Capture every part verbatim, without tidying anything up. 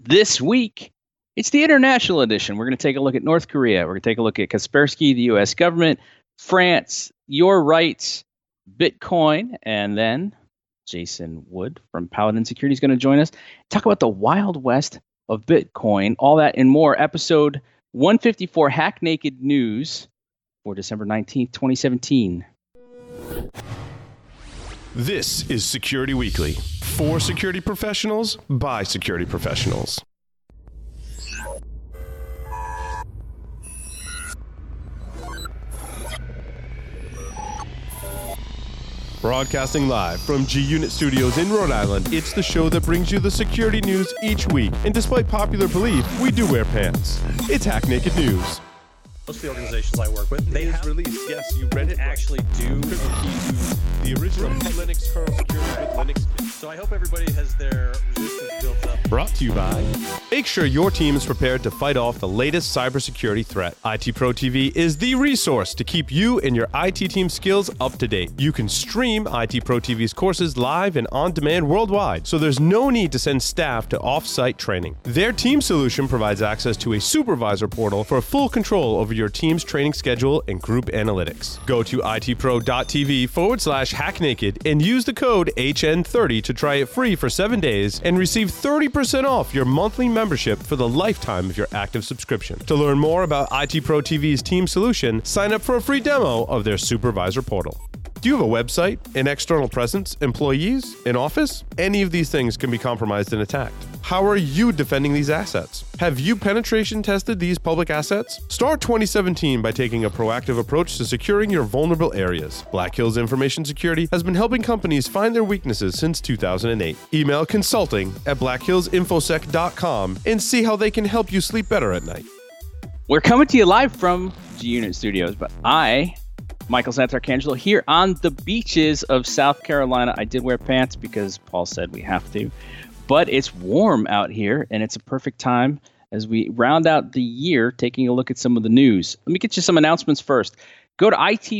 This week, it's the international edition. We're going to take a look at North Korea. We're going to take a look at Kaspersky, the U S government, France, your rights, Bitcoin, and then Jason Wood from Paladin Security is going to join us. Talk about the Wild West of Bitcoin, all that and more. Episode one fifty-four, Hack Naked News for December nineteenth, twenty seventeen. This is Security Weekly, for security professionals, by security professionals. Broadcasting live from G-Unit Studios in Rhode Island, it's the show that brings you the security news each week. And despite popular belief, we do wear pants. It's Hack Naked News. Most of the organizations I work with, they have released. Yes, you read it. Actually do the original Linux kernel security with Linux. So I hope everybody has their resistance built up. Brought to you by. Make sure your team is prepared to fight off the latest cybersecurity threat. I T Pro T V is the resource to keep you and your I T team skills up to date. You can stream I T Pro T V's courses live and on demand worldwide, so there's no need to send staff to off-site training. Their team solution provides access to a supervisor portal for full control over your team's training schedule and group analytics. Go to itpro.tv forward slash hacknaked and use the code H N thirty to try it free for seven days and receive thirty percent off your monthly membership for the lifetime of your active subscription. To learn more about I T Pro T V's team solution, sign up for a free demo of their supervisor portal. Do you have a website, an external presence, employees, an office? Any of these things can be compromised and attacked. How are you defending these assets? Have you penetration tested these public assets? Start twenty seventeen by taking a proactive approach to securing your vulnerable areas. Black Hills Information Security has been helping companies find their weaknesses since two thousand eight. Email consulting at black hills infosec dot com and see how they can help you sleep better at night. We're coming to you live from G-Unit Studios, but I... Michael Santarcangelo here on the beaches of South Carolina. I did wear pants because Paul said we have to, but it's warm out here and it's a perfect time as we round out the year taking a look at some of the news. Let me get you some announcements first. Go to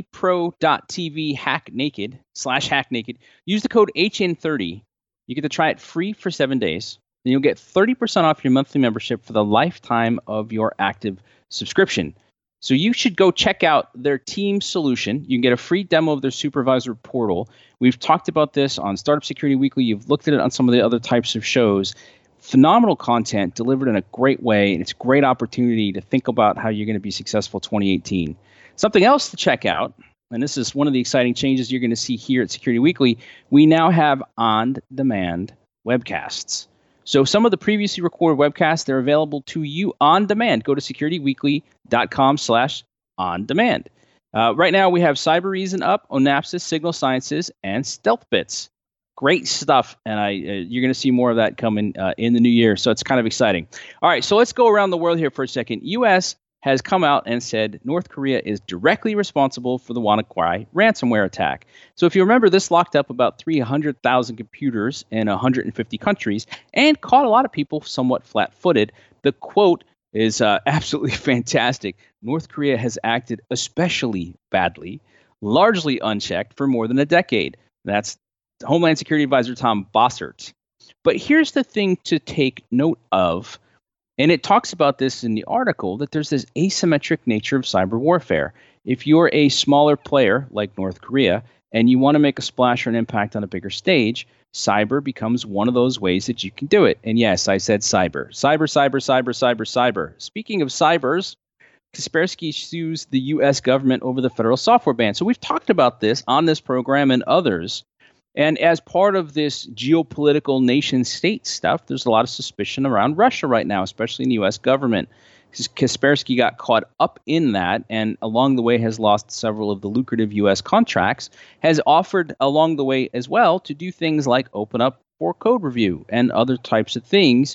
itpro.tv hack naked slash hack naked. Use the code H N thirty. You get to try it free for seven days. Then you'll get thirty percent off your monthly membership for the lifetime of your active subscription. So you should go check out their team solution. You can get a free demo of their supervisor portal. We've talked about this on Startup Security Weekly. You've looked at it on some of the other types of shows. Phenomenal content delivered in a great way, and it's a great opportunity to think about how you're going to be successful twenty eighteen. Something else to check out, and this is one of the exciting changes you're going to see here at Security Weekly, we now have on-demand webcasts. So some of the previously recorded webcasts, they're available to you on demand. Go to securityweekly.com slash on demand. Uh, right now, we have Cybereason up, Onapsis, Signal Sciences, and StealthBits. Great stuff, and I uh, you're going to see more of that coming uh, in the new year, so it's kind of exciting. All right, so let's go around the world here for a second. U S has come out and said North Korea is directly responsible for the WannaCry ransomware attack. So if you remember, this locked up about three hundred thousand computers in one hundred fifty countries and caught a lot of people somewhat flat-footed. The quote is uh, absolutely fantastic. North Korea has acted especially badly, largely unchecked for more than a decade. That's Homeland Security Advisor Tom Bossert. But here's the thing to take note of. And it talks about this in the article, that there's this asymmetric nature of cyber warfare. If you're a smaller player like North Korea and you want to make a splash or an impact on a bigger stage, cyber becomes one of those ways that you can do it. And yes, I said cyber. Cyber, cyber, cyber, cyber, cyber. Speaking of cybers, Kaspersky sues the U S government over the federal software ban. So we've talked about this on this program and others. And as part of this geopolitical nation-state stuff, there's a lot of suspicion around Russia right now, especially in the U S government. Kaspersky got caught up in that and along the way has lost several of the lucrative U S contracts, has offered along the way as well to do things like open up for code review and other types of things.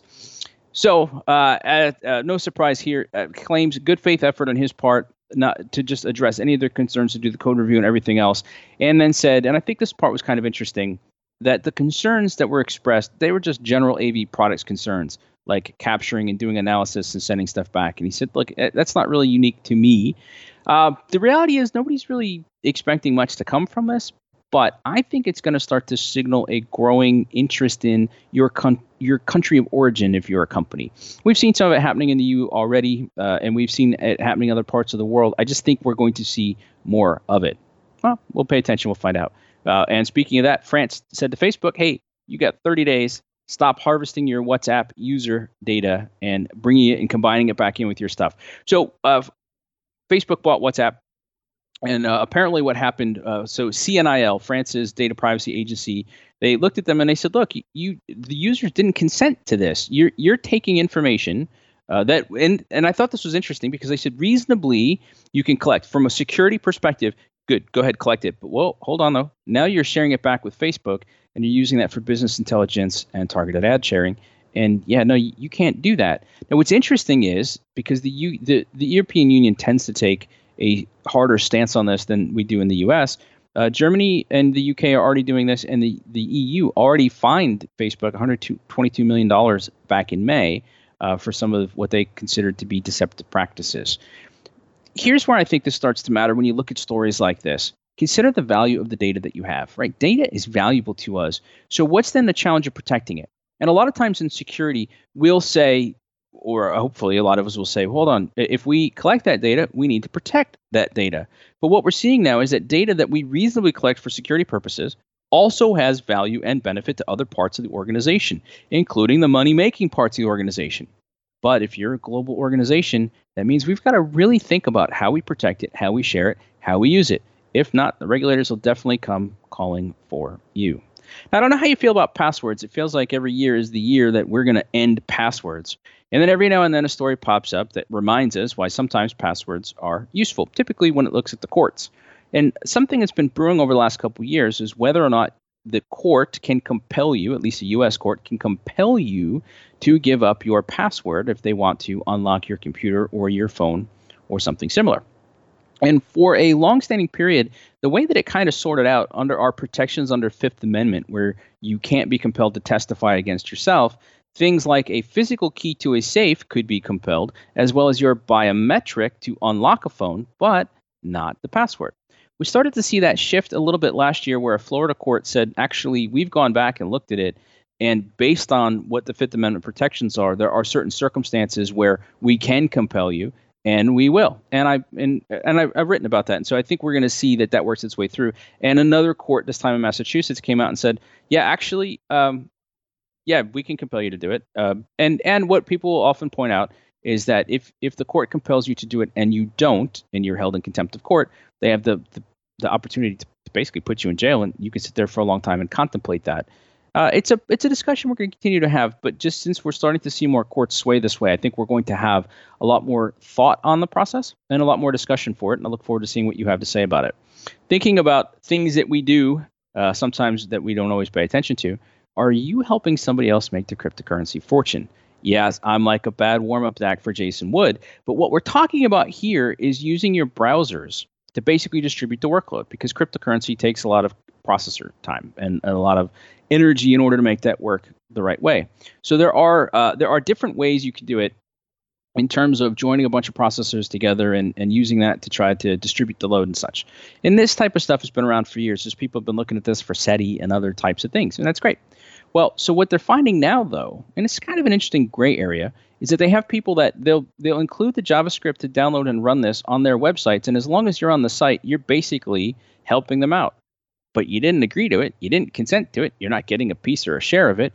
So uh, uh, uh, no surprise here, uh, claims good faith effort on his part not to just address any of their concerns, to do the code review and everything else, and then said, and I think this part was kind of interesting, that the concerns that were expressed, they were just general A V products concerns, like capturing and doing analysis and sending stuff back. And he said, look, that's not really unique to me. Uh, the reality is nobody's really expecting much to come from this, But I think it's going to start to signal a growing interest in your con- your country of origin if you're a company. We've seen some of it happening in the E U already, uh, and we've seen it happening in other parts of the world. I just think we're going to see more of it. Well, we'll pay attention. We'll find out. Uh, and speaking of that, France said to Facebook, hey, you got thirty days. Stop harvesting your WhatsApp user data and bringing it and combining it back in with your stuff. So uh, Facebook bought WhatsApp. And uh, apparently what happened, uh, so C N I L, France's data privacy agency, they looked at them and they said, look, you, the users didn't consent to this. You're you're taking information uh, that, and, and I thought this was interesting because they said reasonably you can collect. From a security perspective, good, go ahead, collect it. But well, hold on though. Now you're sharing it back with Facebook and you're using that for business intelligence and targeted ad sharing. And yeah, no, you, you can't do that. Now what's interesting is because the, U, the, the European Union tends to take a harder stance on this than we do in the U S. Uh, Germany and the U K are already doing this, and the, the E U already fined Facebook one hundred twenty-two million dollars back in May uh, for some of what they considered to be deceptive practices. Here's where I think this starts to matter when you look at stories like this. Consider the value of the data that you have, right? Data is valuable to us. So what's then the challenge of protecting it? And a lot of times in security, we'll say, or hopefully a lot of us will say, hold on, if we collect that data, we need to protect that data. But what we're seeing now is that data that we reasonably collect for security purposes also has value and benefit to other parts of the organization, including the money-making parts of the organization. But if you're a global organization, that means we've got to really think about how we protect it, how we share it, how we use it. If not, the regulators will definitely come calling for you. Now, I don't know how you feel about passwords. It feels like every year is the year that we're going to end passwords. And then every now and then a story pops up that reminds us why sometimes passwords are useful, typically when it looks at the courts. And something that's been brewing over the last couple of years is whether or not the court can compel you, at least a U S court, can compel you to give up your password if they want to unlock your computer or your phone or something similar. And for a long-standing period, the way that it kind of sorted out under our protections under Fifth Amendment, where you can't be compelled to testify against yourself, things like a physical key to a safe could be compelled, as well as your biometric to unlock a phone, but not the password. We started to see that shift a little bit last year where a Florida court said, actually, we've gone back and looked at it, and based on what the Fifth Amendment protections are, there are certain circumstances where we can compel you, and we will. And, I, and, and I've, I've written about that, and so I think we're going to see that that works its way through. And another court, this time in Massachusetts, came out and said, yeah, actually, um, yeah, we can compel you to do it. Uh, and and what people often point out is that if if the court compels you to do it and you don't, and you're held in contempt of court, they have the the, the opportunity to, to basically put you in jail, and you can sit there for a long time and contemplate that. Uh, it's a it's a discussion we're going to continue to have, but just since we're starting to see more courts sway this way, I think we're going to have a lot more thought on the process and a lot more discussion for it, and I look forward to seeing what you have to say about it. Thinking about things that we do, uh, sometimes that we don't always pay attention to. Are you helping somebody else make their cryptocurrency fortune? Yes, I'm like a bad warm-up act for Jason Wood, but what we're talking about here is using your browsers to basically distribute the workload, because cryptocurrency takes a lot of processor time and, and a lot of energy in order to make that work the right way. So there are uh, there are different ways you can do it in terms of joining a bunch of processors together and, and using that to try to distribute the load and such. And this type of stuff has been around for years. Just people have been looking at this for SETI and other types of things, and that's great. Well, so what they're finding now, though, and it's kind of an interesting gray area, is that they have people that they'll they'll include the JavaScript to download and run this on their websites, and as long as you're on the site, you're basically helping them out. But you didn't agree to it, you didn't consent to it, you're not getting a piece or a share of it.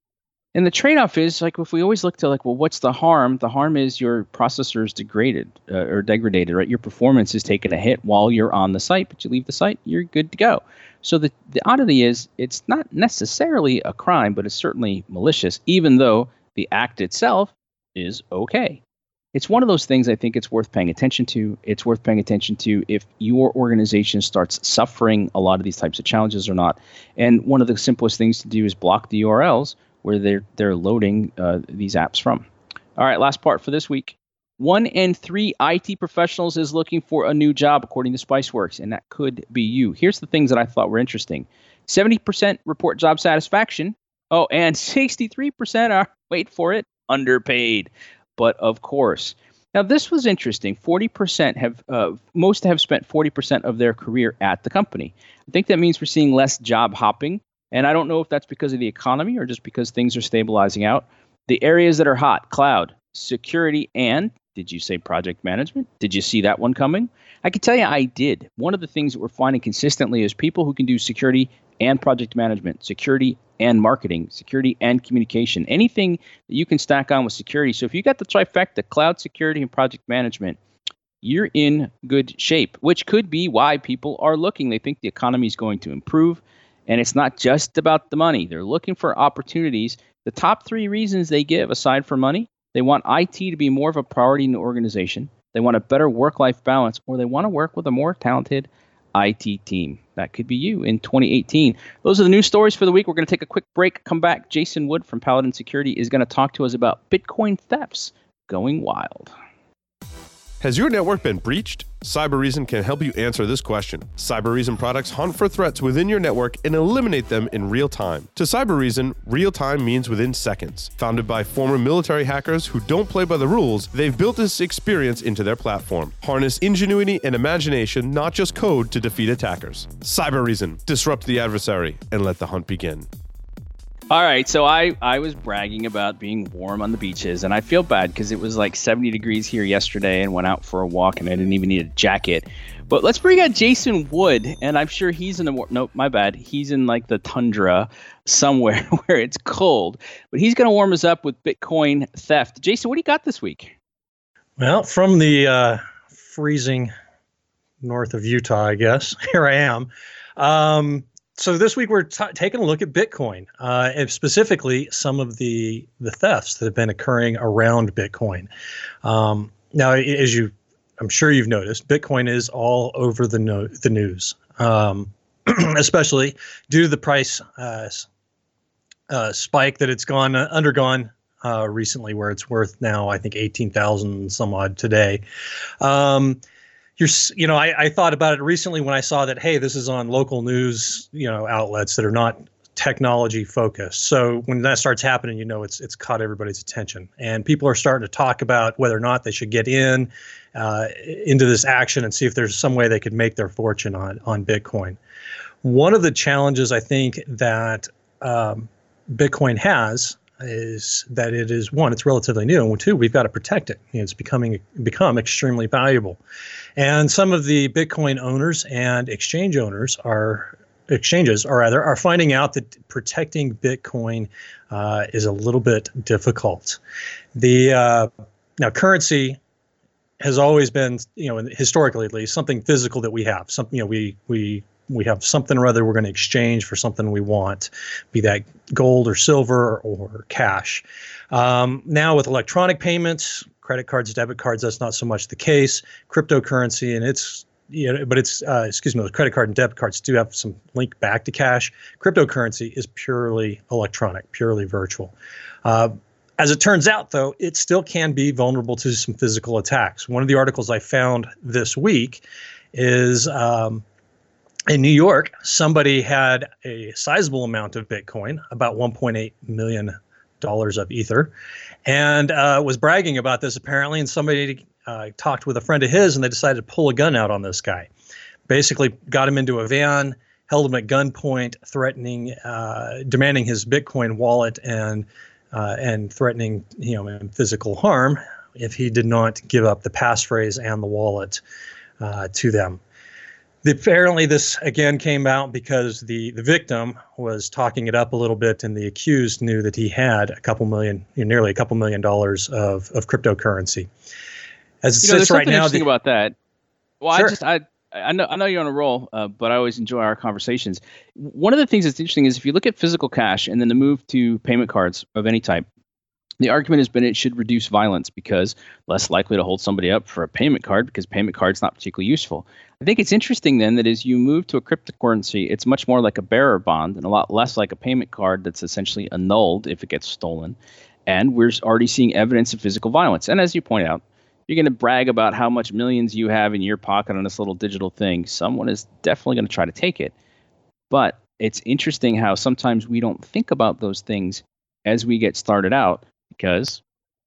And the trade-off is, like, if we always look to, like, well, what's the harm? The harm is your processor is degraded uh, or degraded, right? Your performance is taking a hit while you're on the site, but you leave the site, you're good to go. So the, the oddity is, it's not necessarily a crime, but it's certainly malicious, even though the act itself is okay. It's one of those things I think it's worth paying attention to. It's worth paying attention to if your organization starts suffering a lot of these types of challenges or not. And one of the simplest things to do is block the U R Ls where they're they're loading uh, these apps from. All right, last part for this week. One in three I T professionals is looking for a new job, according to Spiceworks, and that could be you. Here's the things that I thought were interesting. seventy percent report job satisfaction. Oh, and sixty-three percent are, wait for it, underpaid. But of course, Now, this was interesting. forty percent have, uh, most have spent forty percent of their career at the company. I think that means we're seeing less job hopping. And I don't know if that's because of the economy or just because things are stabilizing out. The areas that are hot: cloud, security, and did you say project management? Did you see that one coming? I can tell you I did. One of the things that we're finding consistently is people who can do security and project management, security and marketing, security and communication, anything that you can stack on with security. So if you got the trifecta, cloud, security, and project management, you're in good shape, which could be why people are looking. They think the economy is going to improve, and it's not just about the money. They're looking for opportunities. The top three reasons they give, aside from money: they want I T to be more of a priority in the organization, they want a better work-life balance, or they want to work with a more talented I T team. That could be you in twenty eighteen. Those are the news stories for the week. We're going to take a quick break, come back. Jason Wood from Paladin Security is going to talk to us about Bitcoin thefts going wild. Has your network been breached? Cybereason can help you answer this question. Cybereason products hunt for threats within your network and eliminate them in real time. To Cybereason, real time means within seconds. Founded by former military hackers who don't play by the rules, they've built this experience into their platform. Harness ingenuity and imagination, not just code, to defeat attackers. Cybereason, disrupt the adversary and let the hunt begin. All right, so I, I was bragging about being warm on the beaches, and I feel bad because it was like seventy degrees here yesterday and went out for a walk, and I didn't even need a jacket. But let's bring out Jason Wood, and I'm sure he's in the – no, my bad. He's in like the tundra somewhere where it's cold. But he's going to warm us up with Bitcoin theft. Jason, what do you got this week? Well, from the uh, freezing north of Utah, I guess, here I am. Um So this week we're t- taking a look at Bitcoin, uh, and specifically some of the the thefts that have been occurring around Bitcoin. Um, now, as you, I'm sure you've noticed, Bitcoin is all over the no- the news, um, especially due to the price uh, uh, spike that it's gone uh, undergone uh, recently, where it's worth now, I think, eighteen thousand some odd today. Um, You're, you know, I, I thought about it recently when I saw that, hey, this is on local news, you know, outlets that are not technology focused. So when that starts happening, you know, it's it's caught everybody's attention, and people are starting to talk about whether or not they should get in uh, into this action and see if there's some way they could make their fortune on on Bitcoin. One of the challenges I think that um, Bitcoin has is that it is, one, it's relatively new, and two, we've got to protect it. You know, it's becoming become extremely valuable. And some of the Bitcoin owners and exchange owners are exchanges, or rather, are finding out that protecting Bitcoin uh, is a little bit difficult. The uh, now currency has always been, you know, historically at least, something physical that we have. Something, you know, we we we have something or other we're going to exchange for something we want, be that gold or silver or cash. Um, now with electronic payments, credit cards, debit cards, that's not so much the case. Cryptocurrency, and it's, you know, but it's, uh, excuse me, those credit card and debit cards do have some link back to cash. Cryptocurrency is purely electronic, purely virtual. Uh, as it turns out, though, it still can be vulnerable to some physical attacks. One of the articles I found this week is um, in New York, somebody had a sizable amount of Bitcoin, about one point eight million dollars of Ether, and uh, was bragging about this apparently. And somebody uh, talked with a friend of his, and they decided to pull a gun out on this guy. Basically, got him into a van, held him at gunpoint, threatening, uh, demanding his Bitcoin wallet, and uh, and threatening, you know, him physical harm if he did not give up the passphrase and the wallet uh, to them. The, apparently, this again came out because the, the victim was talking it up a little bit, and the accused knew that he had a couple million, you know, nearly a couple million dollars of, of cryptocurrency. As it you know, sits right now, interesting the, about that. Well, sure. I just I I know I know you're on a roll, uh, but I always enjoy our conversations. One of the things that's interesting is if you look at physical cash and then the move to payment cards of any type, the argument has been it should reduce violence because less likely to hold somebody up for a payment card because payment card's not particularly useful. I think it's interesting then that as you move to a cryptocurrency, it's much more like a bearer bond and a lot less like a payment card that's essentially annulled if it gets stolen. And we're already seeing evidence of physical violence. And as you point out, you're going to brag about how much millions you have in your pocket on this little digital thing. Someone is definitely going to try to take it. But it's interesting how sometimes we don't think about those things as we get started out because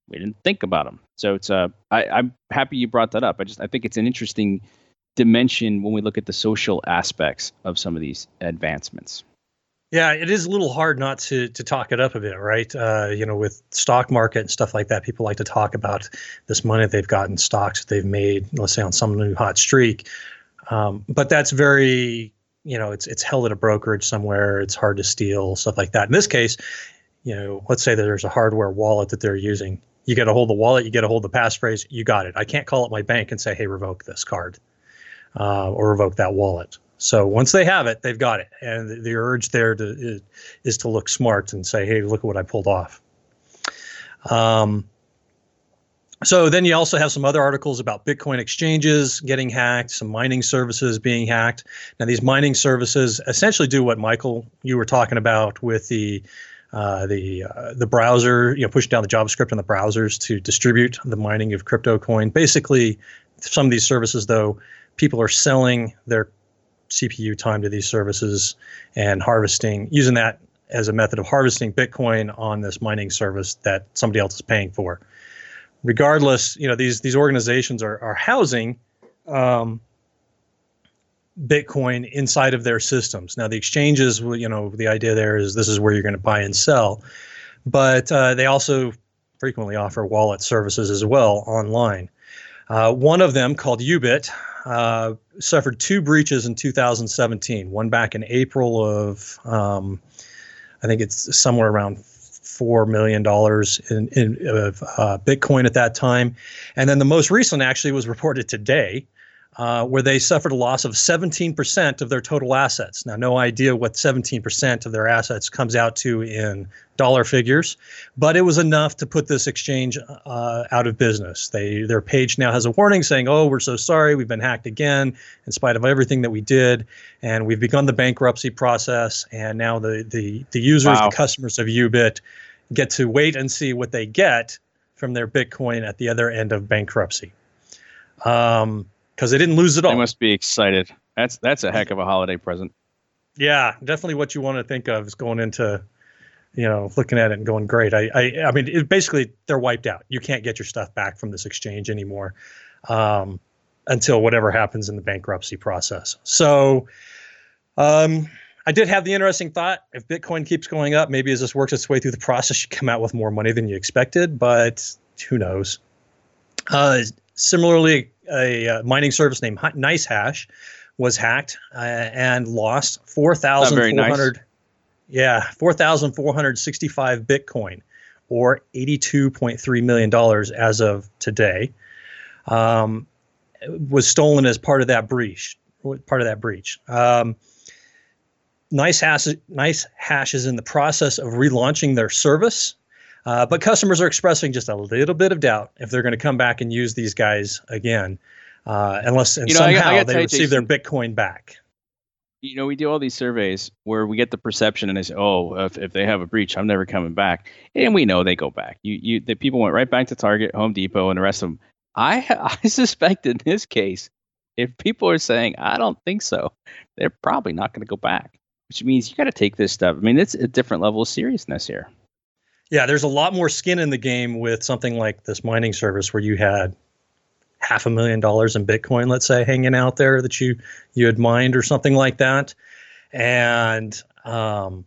we didn't think about them. So it's uh, I, I'm happy you brought that up. I just I think it's an interesting dimension when we look at the social aspects of some of these advancements. Yeah, it is a little hard not to to talk it up a bit, right? Uh, you know, with stock market and stuff like that, people like to talk about this money they've got in stocks that they've made, let's say on some new hot streak. Um, but that's very, you know, it's it's held at a brokerage somewhere. It's hard to steal, stuff like that. In this case, you know, let's say that there's a hardware wallet that they're using. You get a hold of the wallet, you get a hold of the passphrase, you got it. I can't call up my bank and say, hey, revoke this card uh, or revoke that wallet. So once they have it, they've got it. And the, the urge there to, is, is to look smart and say, hey, look at what I pulled off. Um, so then you also have some other articles about Bitcoin exchanges getting hacked, some mining services being hacked. Now, these mining services essentially do what, Michael, you were talking about with the uh, the uh, the browser, you know, pushing down the JavaScript in the browsers to distribute the mining of crypto coin. Basically, some of these services, though, people are selling their C P U time to these services and harvesting, using that as a method of harvesting Bitcoin on this mining service that somebody else is paying for. Regardless, you know, these these organizations are are housing um, Bitcoin inside of their systems. Now, the exchanges, you know, the idea there is this is where you're going to buy and sell, but uh, they also frequently offer wallet services as well online. Uh, one of them, called Ubit, uh, suffered two breaches in two thousand seventeen. One back in April of, um, I think it's somewhere around four million dollars in, in of uh, Bitcoin at that time. And then the most recent actually was reported today, uh, where they suffered a loss of seventeen percent of their total assets. Now, no idea what seventeen percent of their assets comes out to in dollar figures, but it was enough to put this exchange uh, out of business. They Their page now has a warning saying, oh, we're so sorry, we've been hacked again, in spite of everything that we did, and we've begun the bankruptcy process, and now the, the, the users, wow. the customers of Ubit get to wait and see what they get from their Bitcoin at the other end of bankruptcy. Um, because they didn't lose it all. They must be excited. That's that's a heck of a holiday present. Yeah, definitely what you want to think of is going into, you know, looking at it and going, great. I I, I mean, it, basically, they're wiped out. You can't get your stuff back from this exchange anymore um, until whatever happens in the bankruptcy process. So um, I did have the interesting thought, if Bitcoin keeps going up, maybe as this works its way through the process, you come out with more money than you expected, but who knows? Uh, similarly, a, a mining service named NiceHash was hacked uh, and lost four thousand four hundred. Nice. Yeah, four thousand four hundred sixty-five Bitcoin, or eighty-two point three million dollars as of today, um, was stolen as part of that breach. Part of that breach. Um, NiceHash, NiceHash is in the process of relaunching their service, uh, but customers are expressing just a little bit of doubt if they're going to come back and use these guys again, uh, unless and you know, somehow I got, I they receive Jason, their Bitcoin back. You know, we do all these surveys where we get the perception, and they say, "Oh, if, if they have a breach, I'm never coming back," and we know they go back. You, you, the people went right back to Target, Home Depot, and the rest of them. I, I suspect in this case, if people are saying, "I don't think so," they're probably not going to go back. Which means you got to take this stuff. I mean, it's a different level of seriousness here. Yeah, there's a lot more skin in the game with something like this mining service where you had half a million dollars in Bitcoin, let's say, hanging out there that you you had mined or something like that, and um,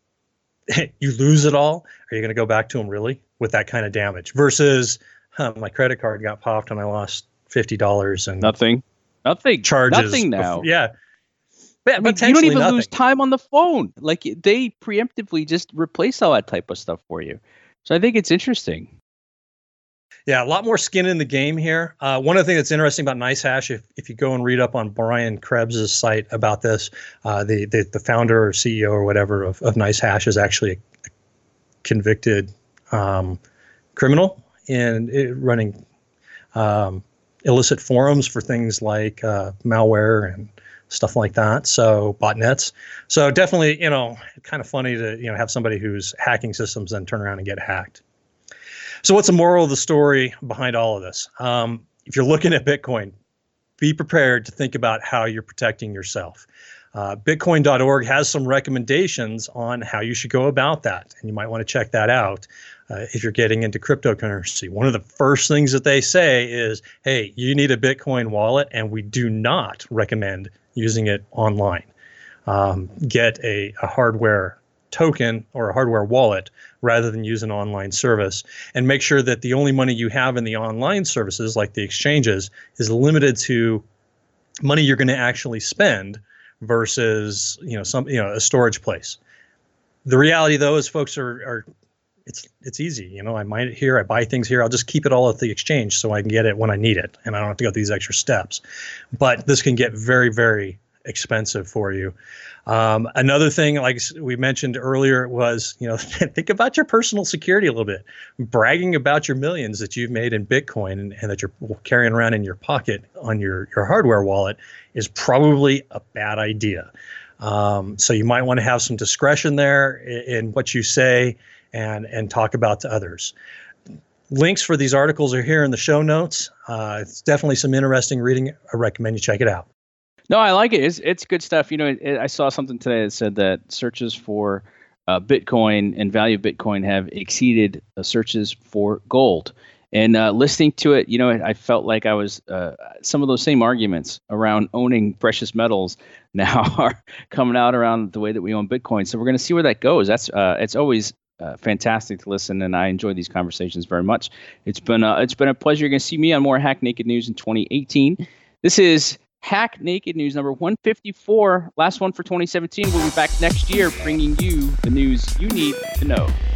you lose it all. Are you going to go back to them really with that kind of damage? Versus, huh, my credit card got popped and I lost fifty dollars and nothing, nothing charges. Nothing now. Before, yeah. I mean, you don't even nothing. lose time on the phone. Like, they preemptively just replace all that type of stuff for you. So I think it's interesting. Yeah, a lot more skin in the game here. Uh, one of the things that's interesting about NiceHash, if if you go and read up on Brian Krebs' site about this, uh, the, the the founder or C E O or whatever of, of NiceHash is actually a convicted um, criminal in it, running um, illicit forums for things like uh, malware and stuff like that. So botnets. So definitely, you know, kind of funny to, you know, have somebody who's hacking systems and turn around and get hacked. So what's the moral of the story behind all of this? Um, if you're looking at Bitcoin, be prepared to think about how you're protecting yourself. Uh, Bitcoin dot org has some recommendations on how you should go about that, and you might want to check that out. Uh, if you're getting into cryptocurrency, one of the first things that they say is, hey, you need a Bitcoin wallet, and we do not recommend using it online. Um, get a, a hardware token or a hardware wallet rather than use an online service, and make sure that the only money you have in the online services, like the exchanges, is limited to money you're going to actually spend versus, you know, some, you know, a storage place. The reality, though, is folks are, are It's it's easy, you know. I mine it here, I buy things here. I'll just keep it all at the exchange so I can get it when I need it, and I don't have to go through these extra steps. But this can get very, very expensive for you. Um, another thing, like we mentioned earlier, was, you know, think about your personal security a little bit. Bragging about your millions that you've made in Bitcoin and, and that you're carrying around in your pocket on your your hardware wallet is probably a bad idea. Um, so you might want to have some discretion there in, in what you say and and talk about to others. Links for these articles are here in the show notes. Uh, it's definitely some interesting reading. I recommend you check it out. No, I like it. It's it's good stuff. You know, it, it, I saw something today that said that searches for uh, Bitcoin and value of Bitcoin have exceeded uh, searches for gold. And uh, listening to it, you know, I felt like I was uh, some of those same arguments around owning precious metals now are coming out around the way that we own Bitcoin. So we're going to see where that goes. That's uh, it's always Uh, fantastic to listen, and I enjoy these conversations very much. It's been uh, it's been a pleasure. You're going to see me on more Hack Naked News in twenty eighteen. This is Hack Naked News number one fifty-four, last one for twenty seventeen. We'll be back next year bringing you the news you need to know.